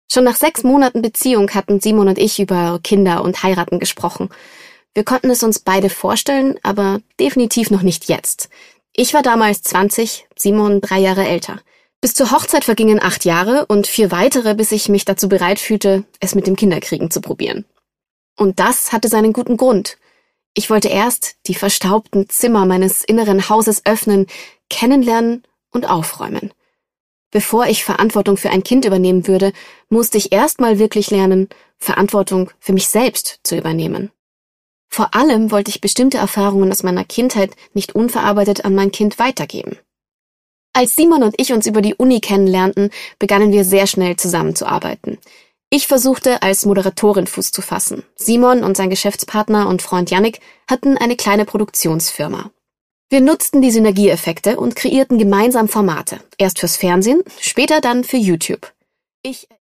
Schon nach 6 Monaten Beziehung hatten Simon und ich über Kinder und Heiraten gesprochen. Wir konnten es uns beide vorstellen, aber definitiv noch nicht jetzt. Ich war damals 20, Simon 3 Jahre älter. Bis zur Hochzeit vergingen 8 Jahre und 4 weitere, bis ich mich dazu bereit fühlte, es mit dem Kinderkriegen zu probieren. Und das hatte seinen guten Grund. Ich wollte erst die verstaubten Zimmer meines inneren Hauses öffnen, kennenlernen und aufräumen. Bevor ich Verantwortung für ein Kind übernehmen würde, musste ich erstmal wirklich lernen, Verantwortung für mich selbst zu übernehmen. Vor allem wollte ich bestimmte Erfahrungen aus meiner Kindheit nicht unverarbeitet an mein Kind weitergeben. Als Simon und ich uns über die Uni kennenlernten, begannen wir sehr schnell zusammenzuarbeiten. Ich versuchte, als Moderatorin Fuß zu fassen. Simon und sein Geschäftspartner und Freund Yannick hatten eine kleine Produktionsfirma. Wir nutzten die Synergieeffekte und kreierten gemeinsam Formate. Erst fürs Fernsehen, später dann für YouTube.